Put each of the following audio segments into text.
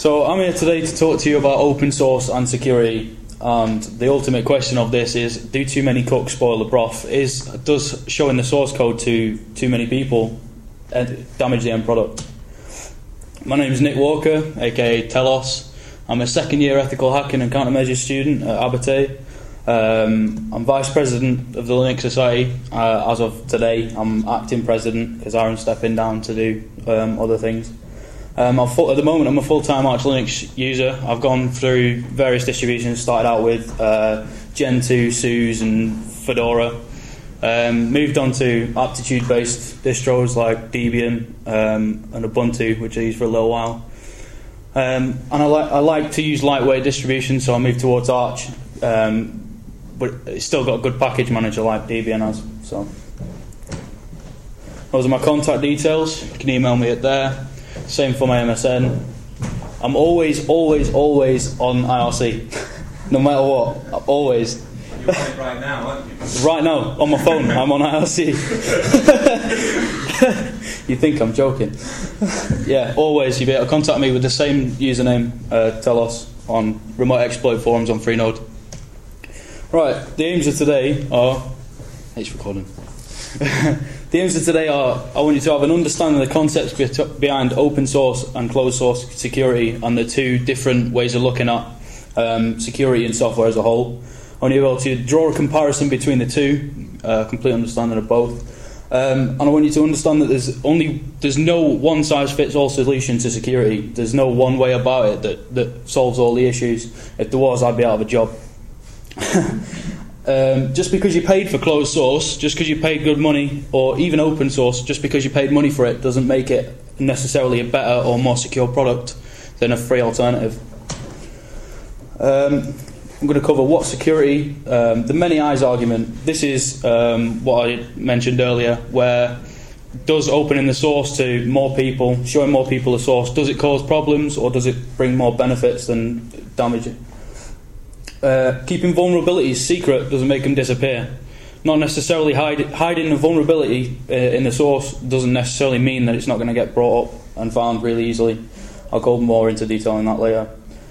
So I'm here today to talk to you about open source and security. And the ultimate question of this is, do too many cooks spoil the broth? Does showing the source code to too many people damage the end product? My name is Nick Walker, aka Telos. I'm a second year ethical hacking and countermeasures student at Abate. I'm Vice President of the Linux Society. As of today, I'm acting President because Aaron's stepping down to do other things. At the moment, I'm a full-time Arch Linux user. I've gone through various distributions, started out with Gentoo, SUSE and Fedora. Moved on to aptitude-based distros like Debian and Ubuntu, which I used for a little while. And I like to use lightweight distributions, so I moved towards Arch. But it's still got a good package manager like Debian has. So those are my contact details. You can email me at there. Same for my MSN. I'm always on IRC. No matter what, always. You're on it right now, aren't you? Right now, on my phone, I'm on IRC. You think I'm joking? Yeah, always. You'll be able to contact me with the same username, Telos, on remote exploit forums on Freenode. Right, the aims of today are... It's recording. The aims of today are, I want you to have an understanding of the concepts behind open source and closed source security and the two different ways of looking at security in software as a whole. I want you to be able to draw a comparison between the two, complete understanding of both. And I want you to understand that there's no one-size-fits-all solution to security. There's no one way about it that solves all the issues. If there was, I'd be out of a job. Just because you paid for closed source, just because you paid good money, or even open source, just because you paid money for it, doesn't make it necessarily a better or more secure product than a free alternative. I'm going to cover what security, the many eyes argument. This is what I mentioned earlier, where does opening the source to more people, showing more people the source, does it cause problems or does it bring more benefits than damage it? Keeping vulnerabilities secret doesn't make them disappear. Not necessarily hiding a vulnerability in the source doesn't necessarily mean that it's not going to get brought up and found really easily. I'll go more into detail on that later.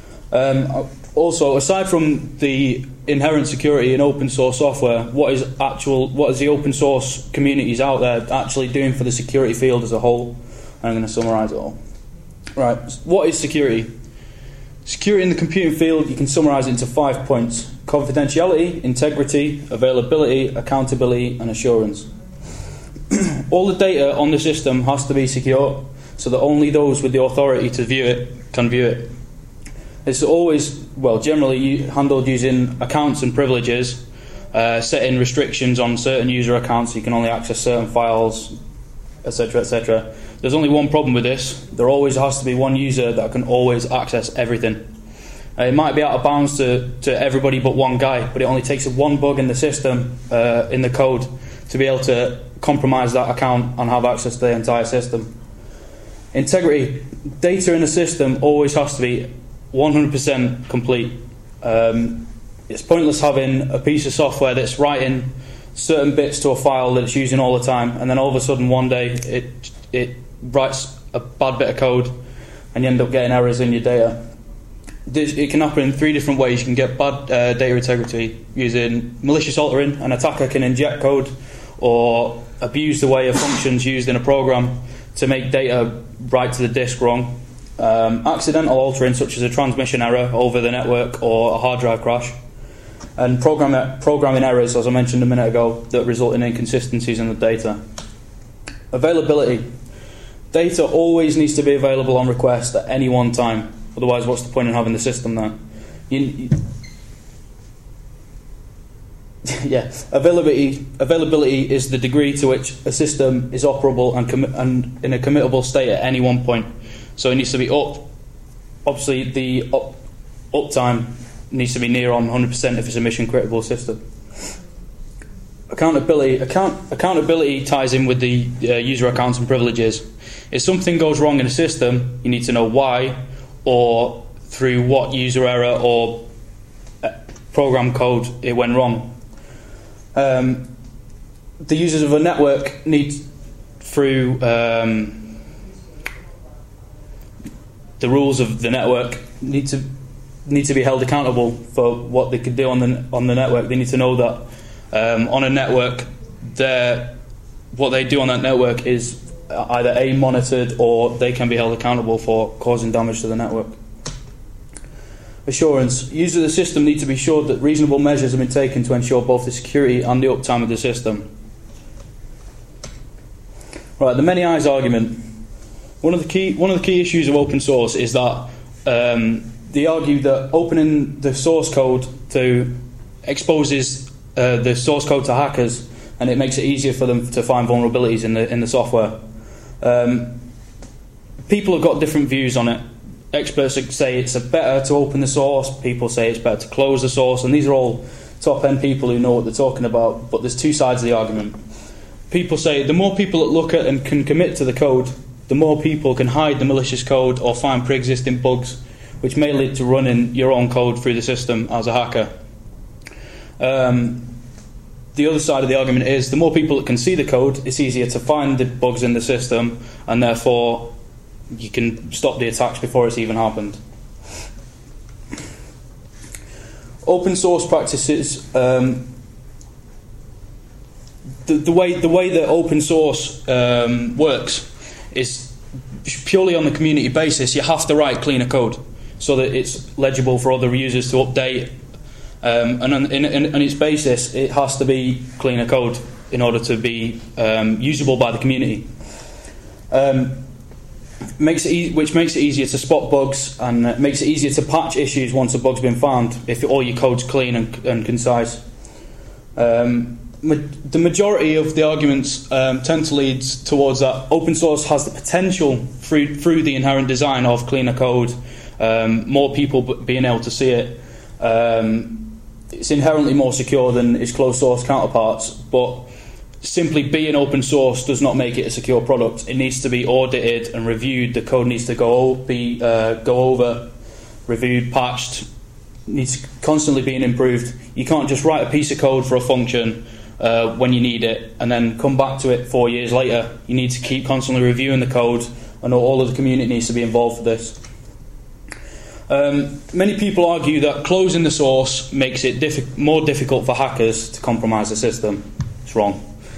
Also, aside from the inherent security in open source software, what is the open source communities out there actually doing for the security field as a whole? And I'm going to summarise it all. Right, what is security? Security in the computing field, you can summarise it into 5 points: confidentiality, integrity, availability, accountability, and assurance. All the data on the system has to be secure, so that only those with the authority to view it can view it. It's always, generally handled using accounts and privileges, setting restrictions on certain user accounts, so you can only access certain files, etc., etc. There's only one problem with this. There always has to be one user that can always access everything. It might be out of bounds to everybody but one guy, but it only takes one bug in the system, in the code, to be able to compromise that account and have access to the entire system. Integrity. Data in the system always has to be 100% complete. It's pointless having a piece of software that's writing certain bits to a file that it's using all the time, and then all of a sudden one day it writes a bad bit of code and you end up getting errors in your data. It can happen in 3 different ways. You can get bad data integrity using malicious altering. An attacker can inject code or abuse the way a function's used in a program to make data write to the disk wrong. Accidental altering, such as a transmission error over the network or a hard drive crash. And programming errors, as I mentioned a minute ago, that result in inconsistencies in the data. Availability. Data always needs to be available on request at any one time. Otherwise, what's the point in having the system there? Availability is the degree to which a system is operable and in a committable state at any one point. So it needs to be up. Obviously, the uptime needs to be near on 100% if it's a mission critical system. Accountability. Accountability ties in with the user accounts and privileges. If something goes wrong in a system, you need to know why, or through what user error or program code it went wrong. The users of a network need through the rules of the network need to be held accountable for what they could do on the network. They need to know that on a network, what they do on that network is either monitored, or they can be held accountable for causing damage to the network. Assurance. Users of the system need to be assured that reasonable measures have been taken to ensure both the security and the uptime of the system. Right, the many eyes argument. One of the key issues of open source is that they argue that opening the source code exposes the source code to hackers, and it makes it easier for them to find vulnerabilities in the software. People have got different views on it. Experts say it's better to open the source. People say it's better to close the source, and these are all top-end people who know what they're talking about. But there's two sides of the argument. People say the more people that look at and can commit to the code, the more people can hide the malicious code or find pre-existing bugs, which may lead to running your own code through the system as a hacker. The other side of the argument is the more people that can see the code, it's easier to find the bugs in the system, and therefore you can stop the attacks before it's even happened. Open source practices. The way that open source works is purely on the community basis. You have to write cleaner code so that it's legible for other users to update. And on its basis, it has to be cleaner code in order to be usable by the community. Which makes it easier to spot bugs, and makes it easier to patch issues once a bug's been found if all your code's clean and concise. The majority of the arguments tend to lead towards that open source has the potential through the inherent design of cleaner code, more people being able to see it. It's inherently more secure than its closed source counterparts, but simply being open source does not make it a secure product. It needs to be audited and reviewed. The code needs to go over, reviewed, patched, needs constantly being improved. You can't just write a piece of code for a function when you need it and then come back to it 4 years later. You need to keep constantly reviewing the code, and all of the community needs to be involved for this. Many people argue that closing the source makes it more difficult for hackers to compromise the system. It's wrong.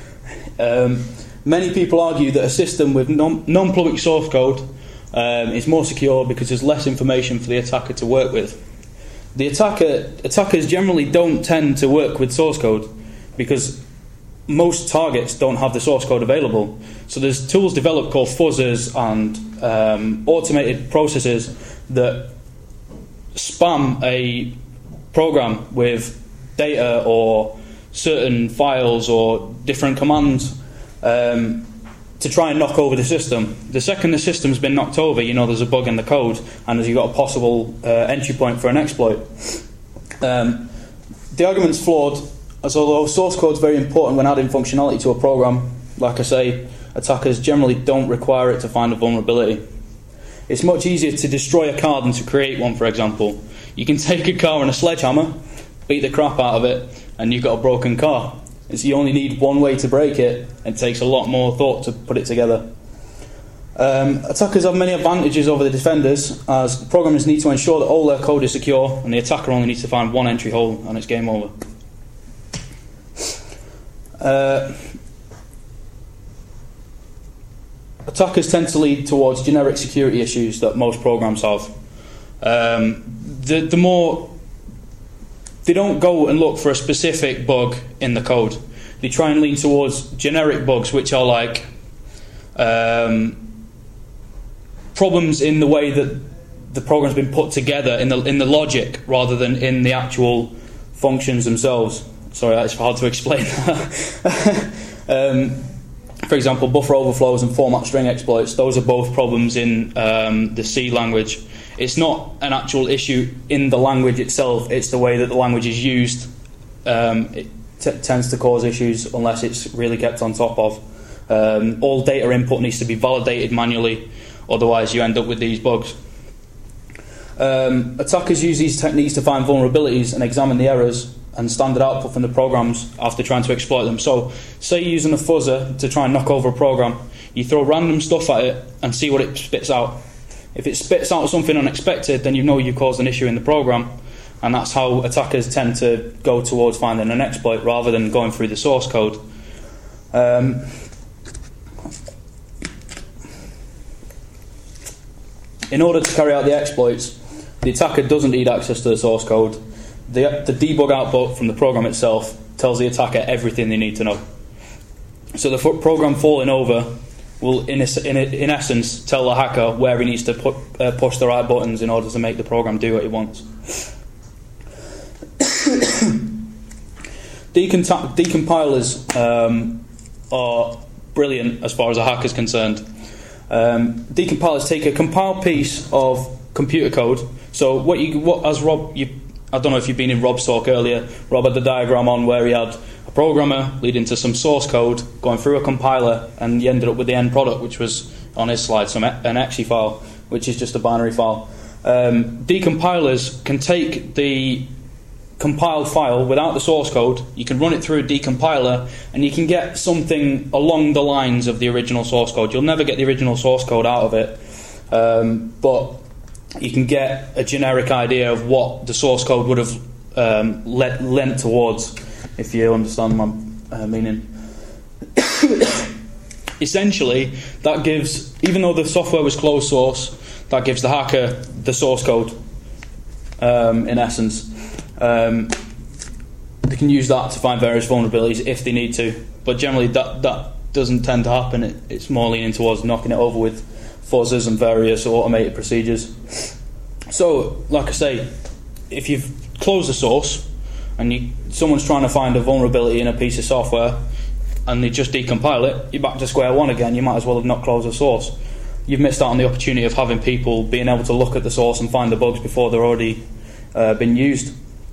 Many people argue that a system with non-public source code is more secure because there's less information for the attacker to work with. The attackers generally don't tend to work with source code because most targets don't have the source code available. So there's tools developed called fuzzers and automated processes that spam a program with data or certain files or different commands to try and knock over the system. The second the system's been knocked over, you know there's a bug in the code, and you've got a possible entry point for an exploit. The argument's flawed, as although source code's very important when adding functionality to a program, like I say, attackers generally don't require it to find a vulnerability. It's much easier to destroy a car than to create one, for example. You can take a car and a sledgehammer, beat the crap out of it, and you've got a broken car. You only need one way to break it, and it takes a lot more thought to put it together. Attackers have many advantages over the defenders, as programmers need to ensure that all their code is secure, and the attacker only needs to find one entry hole, and it's game over. Attackers tend to lead towards generic security issues that most programs have. The more they don't go and look for a specific bug in the code. They try and lean towards generic bugs, which are like problems in the way that the program's been put together in the logic rather than in the actual functions themselves. Sorry, it's hard to explain that. For example, buffer overflows and format string exploits, those are both problems in the C language. It's not an actual issue in the language itself, it's the way that the language is used. It tends to cause issues unless it's really kept on top of. All data input needs to be validated manually, otherwise you end up with these bugs. Attackers use these techniques to find vulnerabilities and examine the errors and standard output from the programs after trying to exploit them. So, say you're using a fuzzer to try and knock over a program, you throw random stuff at it and see what it spits out. If it spits out something unexpected, then you know you've caused an issue in the program, and that's how attackers tend to go towards finding an exploit rather than going through the source code. In order to carry out the exploits, the attacker doesn't need access to the source code. The debug output from the program itself tells the attacker everything they need to know. So the program falling over will, in essence, tell the hacker where he needs to push the right buttons in order to make the program do what he wants. Decompilers are brilliant as far as a hacker is concerned. Decompilers take a compiled piece of computer code. So as Rob, I don't know if you've been in Rob's talk earlier. Rob had the diagram on where he had a programmer leading to some source code going through a compiler, and he ended up with the end product, which was on his slide an exe file, which is just a binary file. Decompilers can take the compiled file without the source code. You can run it through a decompiler, and you can get something along the lines of the original source code. You'll never get the original source code out of it, but you can get a generic idea of what the source code would have lent towards, if you understand my meaning. Essentially, that gives, even though the software was closed source, that gives the hacker the source code, in essence. They can use that to find various vulnerabilities if they need to, but generally that doesn't tend to happen. It's more leaning towards knocking it over with fuzzes and various automated procedures. So, like I say, if you've closed the source and someone's trying to find a vulnerability in a piece of software and they just decompile it, you're back to square one again. You might as well have not closed the source. You've missed out on the opportunity of having people being able to look at the source and find the bugs before they're already been used.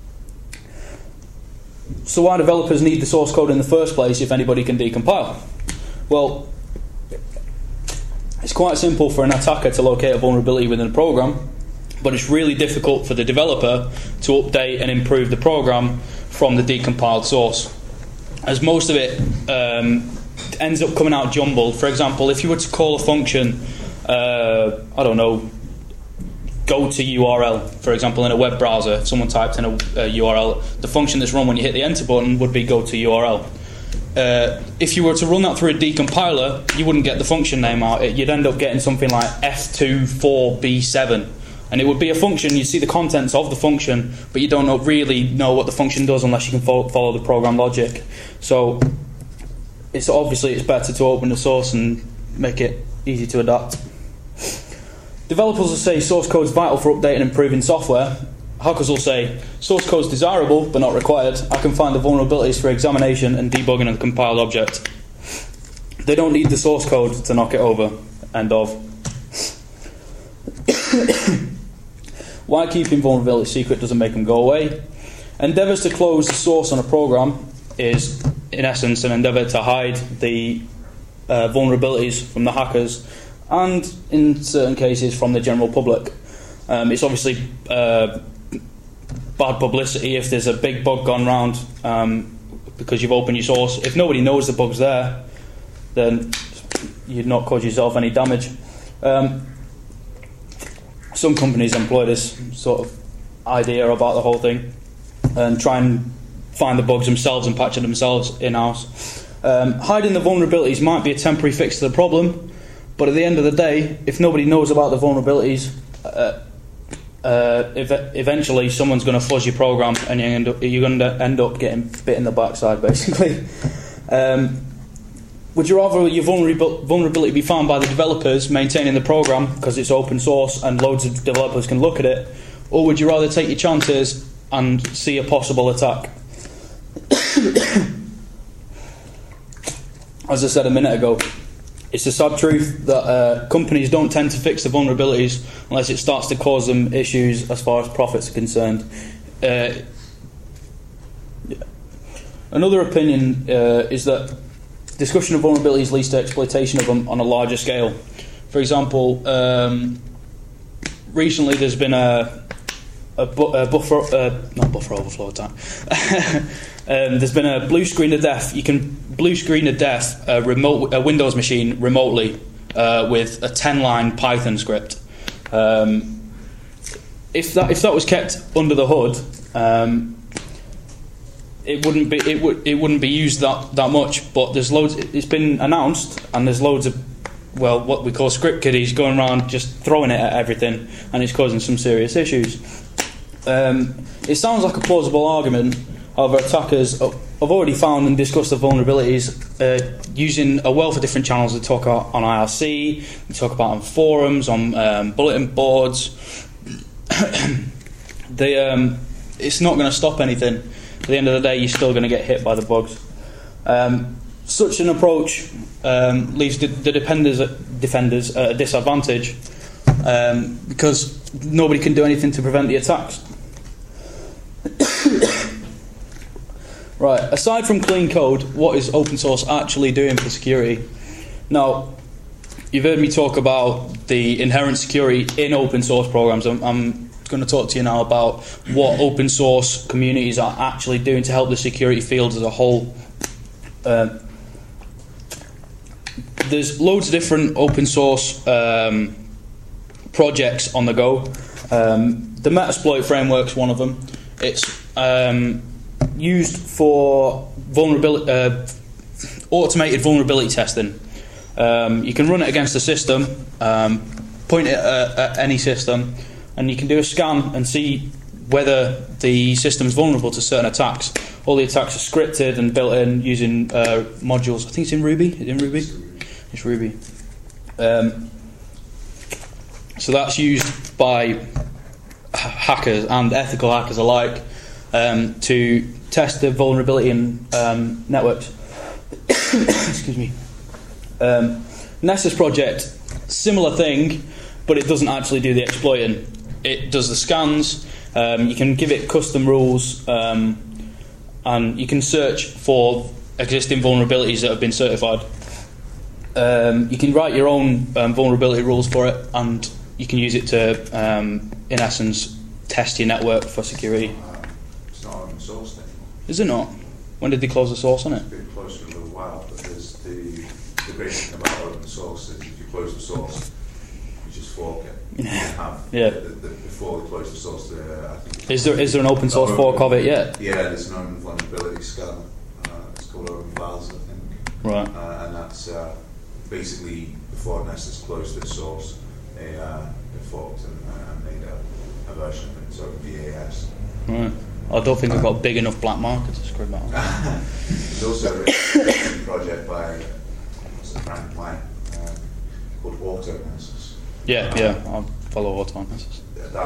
So why developers need the source code in the first place if anybody can decompile? Well, it's quite simple for an attacker to locate a vulnerability within a program, but it's really difficult for the developer to update and improve the program from the decompiled source, as most of it ends up coming out jumbled. For example, if you were to call a function, I don't know, go to URL, for example, in a web browser, if someone typed in a URL, the function that's run when you hit the enter button would be go to URL. If you were to run that through a decompiler, you wouldn't get the function name out. You'd end up getting something like F24B7, and it would be a function. You'd see the contents of the function, but you don't really know what the function does unless you can follow the program logic. So it's better to open the source and make it easy to adapt. Developers will say source code is vital for updating and improving software. Hackers will say source code is desirable but not required. I can find the vulnerabilities for examination and debugging of the compiled object. They don't need the source code to knock it over. End of. Why keeping vulnerability secret doesn't make them go away. Endeavours to close the source on a program is, in essence, an endeavour to hide the vulnerabilities from the hackers, and in certain cases from the general public. It's obviously bad publicity if there's a big bug gone round because you've opened your source. If nobody knows the bug's there, then you'd not cause yourself any damage. Some companies employ this sort of idea about the whole thing and try and find the bugs themselves and patch it themselves in-house. Hiding the vulnerabilities might be a temporary fix to the problem, but at the end of the day, if nobody knows about the vulnerabilities, eventually someone's going to fuzz your program and you're going to end up getting bit in the backside, basically. Would you rather your vulnerability be found by the developers maintaining the program because it's open source and loads of developers can look at it, or would you rather take your chances and see a possible attack? As I said a minute ago, it's a sad truth that companies don't tend to fix the vulnerabilities unless it starts to cause them issues as far as profits are concerned. Another opinion is that discussion of vulnerabilities leads to exploitation of them on a larger scale. For example, recently there's been not buffer overflow attack. There's been a blue screen of death. You can blue screen of death a Windows machine remotely with a 10-line Python script. If that was kept under the hood, it wouldn't be used that much. But there's loads. It's been announced, and there's loads of what we call script kiddies going around just throwing it at everything, and it's causing some serious issues. It sounds like a plausible argument. However, attackers have already found and discussed the vulnerabilities using a wealth of different channels. They talk about on IRC, they talk about on forums, on bulletin boards. It's not going to stop anything. At the end of the day, you're still going to get hit by the bugs. Such an approach leaves the defenders at a disadvantage because nobody can do anything to prevent the attacks. Right, aside from clean code, what is open source actually doing for security? Now, you've heard me talk about the inherent security in open source programs. I'm going to talk to you now about what open source communities are actually doing to help the security field as a whole. There's loads of different open source projects on the go. The Metasploit framework's one of them. It's used for automated vulnerability testing. You can run it against a system, point it at any system, and you can do a scan and see whether the system's vulnerable to certain attacks. All the attacks are scripted and built in using modules. I think it's in Ruby. Is it in Ruby? It's Ruby. So that's used by hackers and ethical hackers alike to test the vulnerability in networks. Excuse me. Nessus project, similar thing, but it doesn't actually do the exploiting. It does the scans. You can give it custom rules, and you can search for existing vulnerabilities that have been certified. You can write your own vulnerability rules for it, and you can use it to, in essence, test your network for security. It's not open source anymore. Is it not? When did they close the source on it? It's been closed for a little while, but there's the great thing about open source is if you close the source, you just fork it. Yeah. Before they close the source, I think Is there an open source fork of it yet? Yeah, there's an open vulnerability scanner. It's called Open Files, I think. Right. And that's basically before Nessus closed its source, they forked and made a version of it. So VAS. Right. I don't think I've got a big enough black market to screw that on. There's also a project by a friend of mine called AutoNessus. Yeah, I'll follow AutoNessus.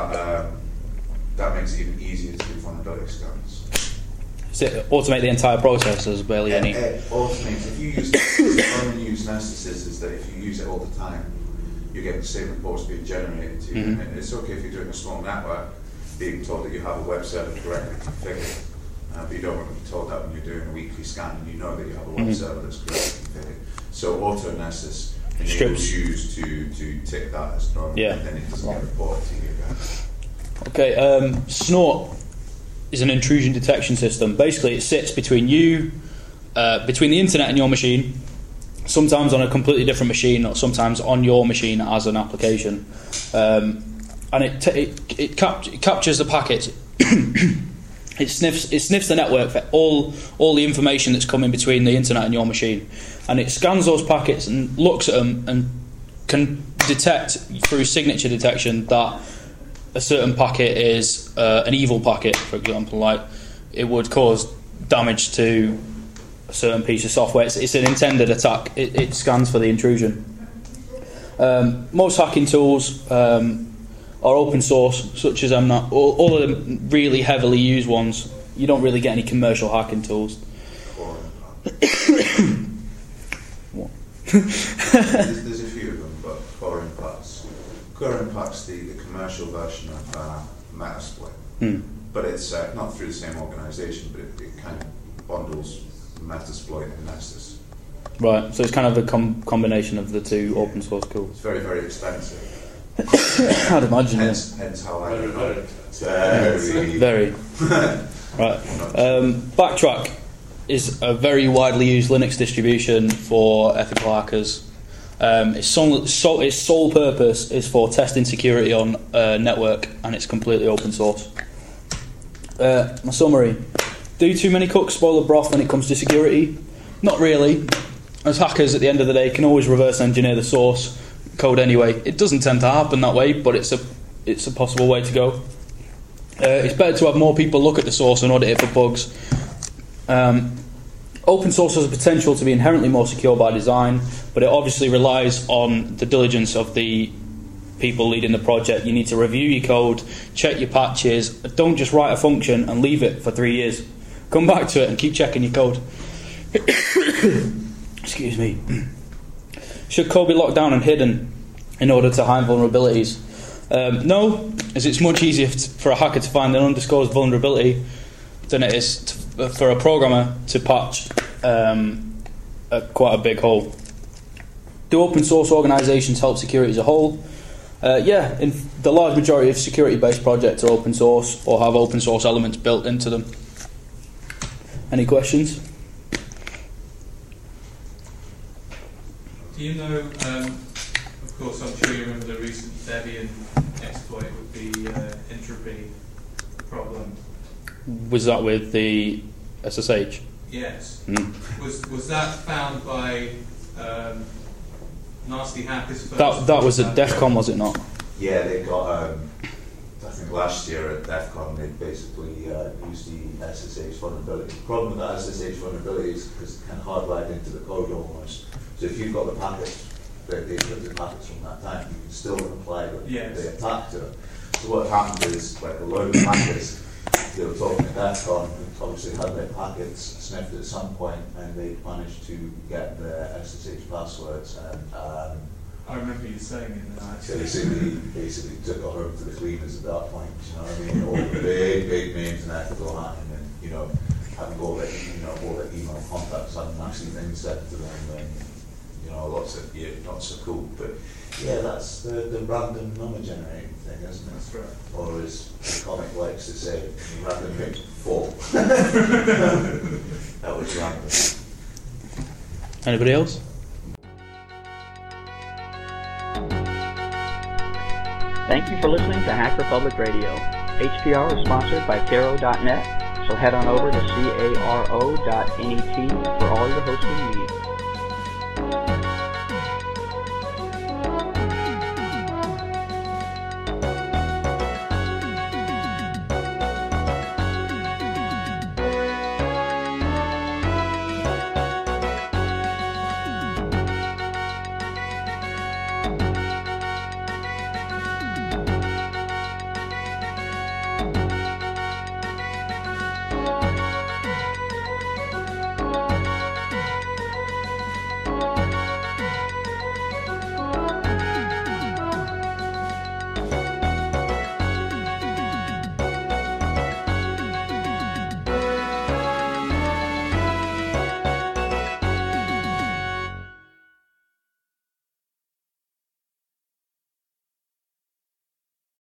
That makes it even easier to do vulnerability scans. Does it automate the entire process as barely any? It automates. If you use the problem you use Nessus is that if you use it all the time, you get the same reports being generated to you. Mm-hmm. And it's okay if you're doing a small network, being told that you have a web server correctly configured. But you don't want to be told that when you're doing a weekly scan and you know that you have a web server that's correctly configured. So AutoNessus enables you to tick that as normal, and then it doesn't get reported to you again. Okay, Snort is an intrusion detection system. Basically, it sits between you, between the internet and your machine, sometimes on a completely different machine, or sometimes on your machine as an application. And it captures the packets. It sniffs the network for all the information that's coming between the internet and your machine, and it scans those packets and looks at them and can detect through signature detection that a certain packet is an evil packet, for example, like it would cause damage to a certain piece of software. It's an intended attack. It scans for the intrusion. Most hacking tools are open source, such as Mnet. All of the really heavily used ones, you don't really get any commercial hacking tools. What? There's a few of them, but Core Impact's the commercial version of Metasploit. But it's not through the same organisation, but it kind of bundles Metasploit and Nessus. Right, so it's kind of a combination of the two open source tools. It's very, very expensive. I'd imagine. Hence how I do it. Very. Right. Backtrack is a very widely used Linux distribution for ethical hackers. Its sole purpose is for testing security on a network, and it's completely open source. My summary: do too many cooks spoil the broth when it comes to security? Not really, as hackers at the end of the day can always reverse engineer the source code anyway. It doesn't tend to happen that way, but it's a possible way to go. It's better to have more people look at the source and audit it for bugs. Open source has the potential to be inherently more secure by design, but it obviously relies on the diligence of the people leading the project. You need to review your code, check your patches. Don't just write a function and leave it for 3 years. Come back to it and keep checking your code. Excuse me. Should code be locked down and hidden in order to hide vulnerabilities? No, as it's much easier for a hacker to find an undisclosed vulnerability than it is for a programmer to patch quite a big hole. Do open source organisations help security as a whole? Yeah, in the large majority of security-based projects are open source or have open source elements built into them. Any questions? Do you know, of course, I'm sure you remember the recent Debian exploit with the entropy problem. Was that with the SSH? Yes. Mm. Was that found by nasty hackers first? That was at DEF CON, was it not? Yeah, they got, I think last year at DEF CON, they basically used the SSH vulnerability. The problem with the SSH vulnerability is because it's kind of hardwired into the code almost. So if you've got the packets, the packets from that time, you can still apply the attack to it. So what happened is, like a load of hackers, they were talking at DEF CON, obviously had their packets sniffed at some point, and they managed to get the SSH passwords, and I remember you saying it now. basically took it home to the cleaners at that point. You know what I mean? All the big names and ethical hacking, and having all the email contacts, having nasty things said to them, and lots of not so cool. But yeah, that's the random number generating thing, isn't it? That's right. Or as the comic likes to say, random hit 4. That was random. Anybody else? Thank you for listening to Hack Republic Radio. HPR is sponsored by Caro.net, so head on over to caro.net for all your hosting needs.